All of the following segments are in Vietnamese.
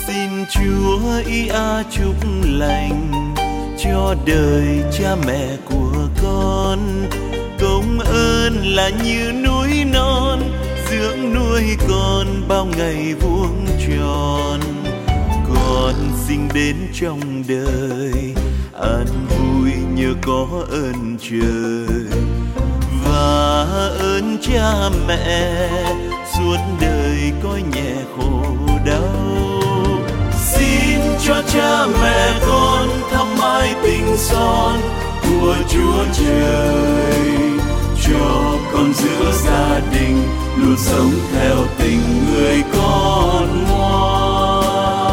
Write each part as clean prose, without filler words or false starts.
Xin Chúa ý chúc lành cho đời cha mẹ của con. Công ơn là như núi non dưỡng nuôi con bao ngày vuông tròn. Con sinh đến trong đời an vui nhờ có ơn trời và ơn cha mẹ suốt đời coi nhẹ khổ đau. Xin cho cha mẹ con thăm mãi tình son của Chúa Trời, cho con giữa gia đình luôn sống theo tình người con ngoan.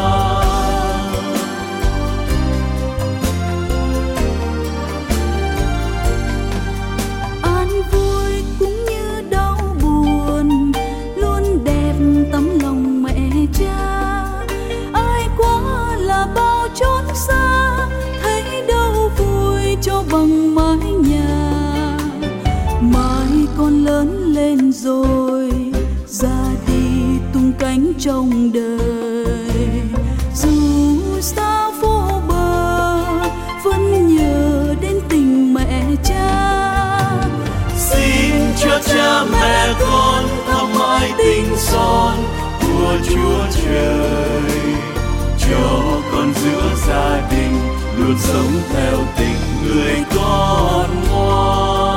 An vui cũng như đau buồn luôn đẹp tấm lòng mẹ cha. Ai quá là bao chốn xa thấy đâu vui cho bằng mái nhà. Mai con lớn lên rồi ra đi tung cánh trong đời. Dù xa vô bờ vẫn nhớ đến tình mẹ cha. Xin cho cha mẹ con thăm mãi tình son của Chúa Trời, cho con giữa gia đình luôn sống theo tình người con ngoan.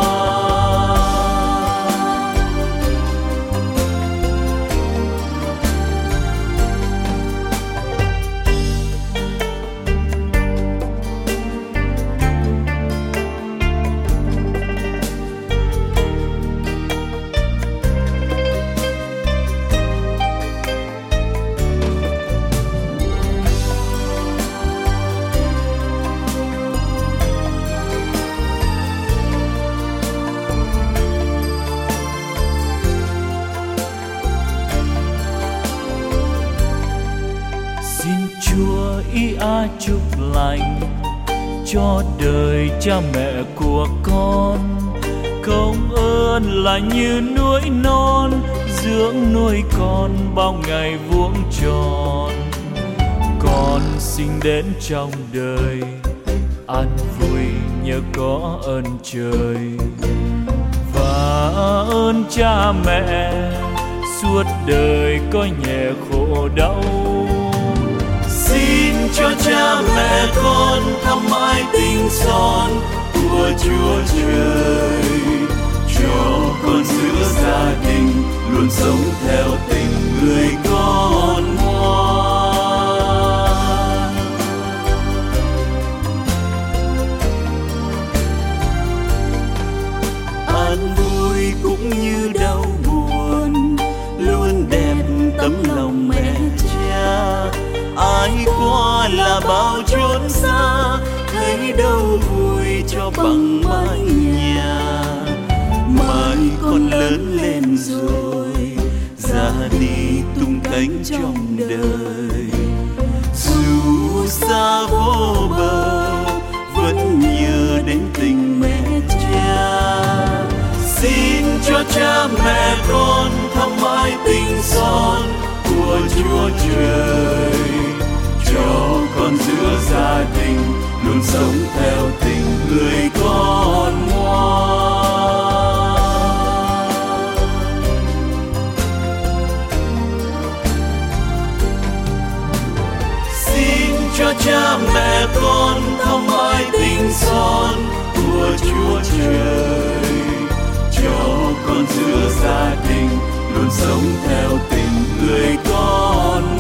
Ý chúc lành cho đời cha mẹ của con. Công ơn là như núi non dưỡng nuôi con bao ngày vuông tròn. Con sinh đến trong đời an vui nhờ có ơn trời và ơn cha mẹ suốt đời coi nhẹ khổ đau. Xin cho cha mẹ con thăm mãi tình son của Chúa Trời, cho con giữa gia đình luôn sống theo tình người con ngoan. An vui cũng như đau buồn luôn đẹp tấm lòng mẹ cha. Ai qua là bao chốn xa thấy đâu vui cho bằng mái nhà. Mai con lớn lên rồi ra đi tung cánh trong đời. Dù xa vô bờ vẫn nhớ đến tình mẹ cha. Xin cho cha mẹ con thăm mãi tình son của Chúa Trời, cho con giữa gia đình luôn sống theo tình người con ngoan. Xin cho cha mẹ con thăm mãi tình son của Chúa Trời, cho con giữa gia đình luôn sống theo tình người con